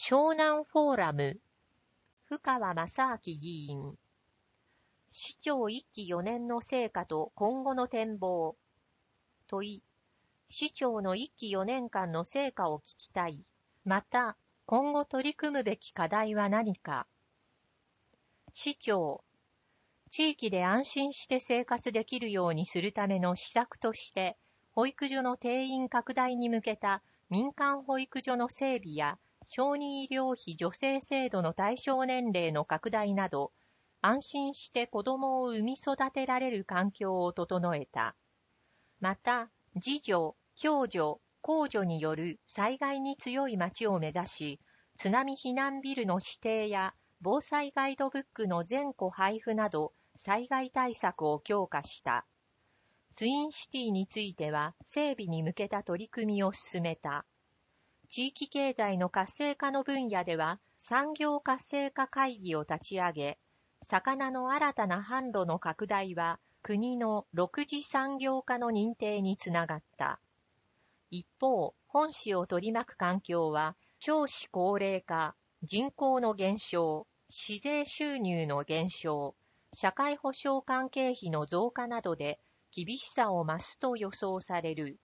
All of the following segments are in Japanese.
湘南フォーラム、深川正明議員。市長1期4年の成果と今後の展望。問い、市長の1期4年間の成果を聞きたい。また、今後取り組むべき課題は何か。市長、地域で安心して生活できるようにするための施策として、保育所の定員拡大に向けた民間保育所の整備や、小児医療費助成制度の対象年齢の拡大など、安心して子どもを産み育てられる環境を整えた。また、自助、共助、公助による災害に強い町を目指し、津波避難ビルの指定や防災ガイドブックの全戸配布など、災害対策を強化した。ツインシティについては、整備に向けた取り組みを進めた。地域経済の活性化の分野では、産業活性化会議を立ち上げ、魚の新たな販路の拡大は、国の6次産業化の認定につながった。一方、本市を取り巻く環境は、少子高齢化、人口の減少、市税収入の減少、社会保障関係費の増加などで厳しさを増すと予想される。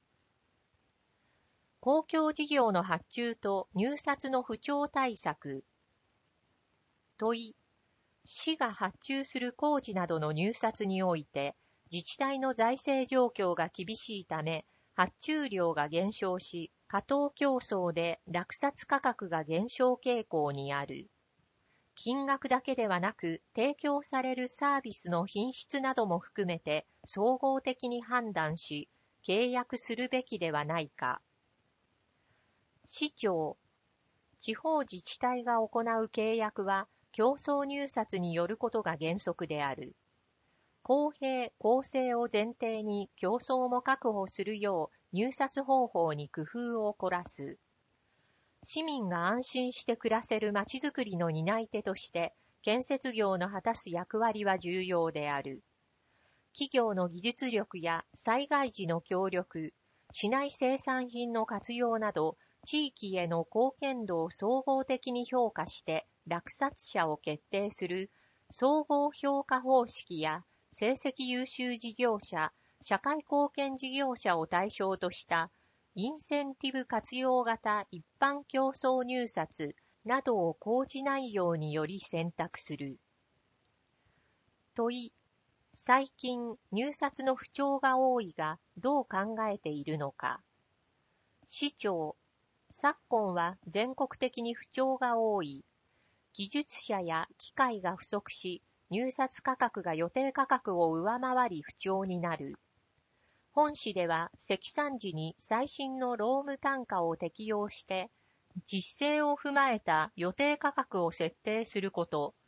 公共事業の発注と入札の不調対策。問い、市が発注する工事などの入札において、自治体の財政状況が厳しいため、発注量が減少し、過当競争で落札価格が減少傾向にある。金額だけではなく、提供されるサービスの品質なども含めて、総合的に判断し、契約するべきではないか。市長、地方自治体が行う契約は競争入札によることが原則である。公平・公正を前提に競争も確保するよう入札方法に工夫を凝らす。市民が安心して暮らせるまちづくりの担い手として建設業の果たす役割は重要である。企業の技術力や災害時の協力、市内生産品の活用など、地域への貢献度を総合的に評価して落札者を決定する総合評価方式や成績優秀事業者、社会貢献事業者を対象としたインセンティブ活用型一般競争入札などを工事内容により選択する。問い、最近入札の不調が多いがどう考えているのか。市長、昨今は全国的に不調が多い。技術者や機械が不足し、入札価格が予定価格を上回り不調になる。本市では積算時に最新の労務単価を適用して、実勢を踏まえた予定価格を設定すること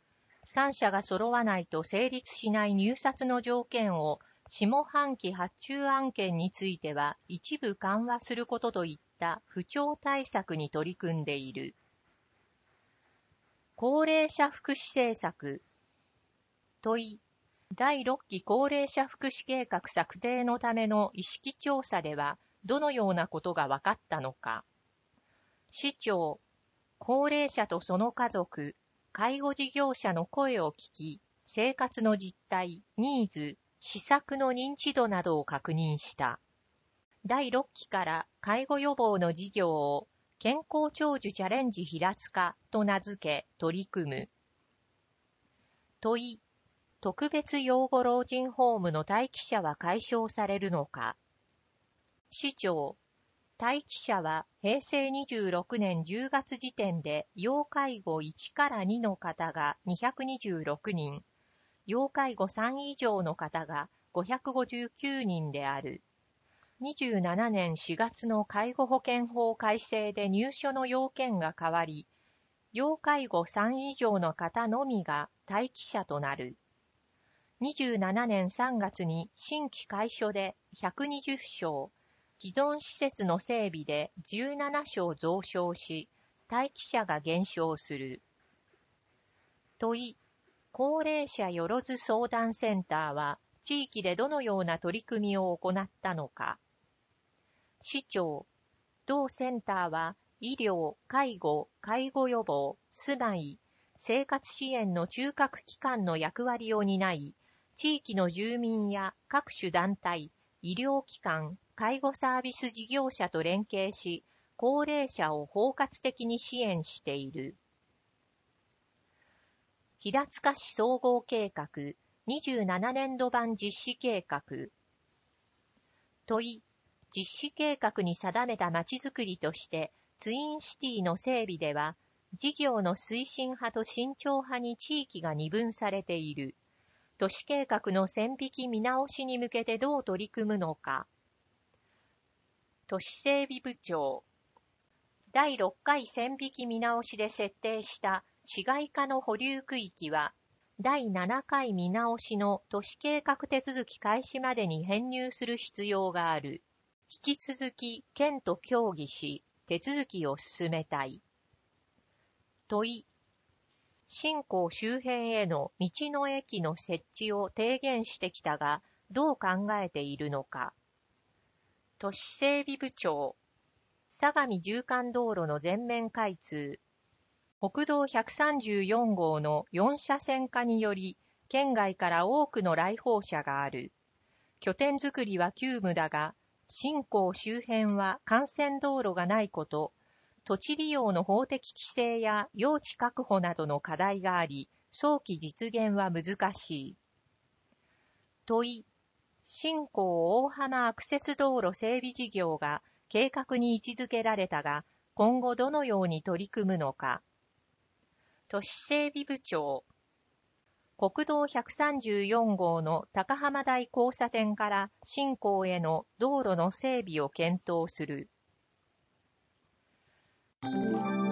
、3社が揃わないと成立しない入札の条件を下半期発注案件については一部緩和することといった不調対策に取り組んでいる。高齢者福祉政策。問い、第6期高齢者福祉計画策定のための意識調査ではどのようなことが分かったのか。市長、高齢者とその家族、介護事業者の声を聞き、生活の実態、ニーズ、施策の認知度などを確認した。第6期から介護予防の事業を健康長寿チャレンジ平塚と名付け取り組む。問い、特別養護老人ホームの待機者は解消されるのか。市長、待機者は平成26年10月時点で要介護1から2の方が226人、要介護3以上の方が559人である。27年4月の介護保険法改正で入所の要件が変わり、要介護3以上の方のみが待機者となる。27年3月に新規開所で120床、既存施設の整備で17床増床し、待機者が減少する。問い、高齢者よろず相談センターは地域でどのような取り組みを行ったのか。市長、同センターは医療、介護、介護予防、住まい、生活支援の中核機関の役割を担い、地域の住民や各種団体、医療機関、介護サービス事業者と連携し、高齢者を包括的に支援している。平塚市総合計画27年度版実施計画。問い、実施計画に定めたまちづくりとして、ツインシティの整備では、事業の推進派と慎重派に地域が二分されている。都市計画の線引き見直しに向けてどう取り組むのか。都市整備部長。第6回線引き見直しで設定した市街化の保留区域は、第7回見直しの都市計画手続き開始までに編入する必要がある。引き続き県と協議し、手続きを進めたい。問い、新港周辺への道の駅の設置を提言してきたが、どう考えているのか。都市整備部長、相模縦貫道路の全面開通。国道134号の4車線化により、県外から多くの来訪者がある。拠点づくりは急務だが、新港周辺は幹線道路がないこと、土地利用の法的規制や用地確保などの課題があり、早期実現は難しい。問い、新港大浜アクセス道路整備事業が計画に位置づけられたが、今後どのように取り組むのか。都市整備部長。国道134号の高浜台交差点から新港への道路の整備を検討する。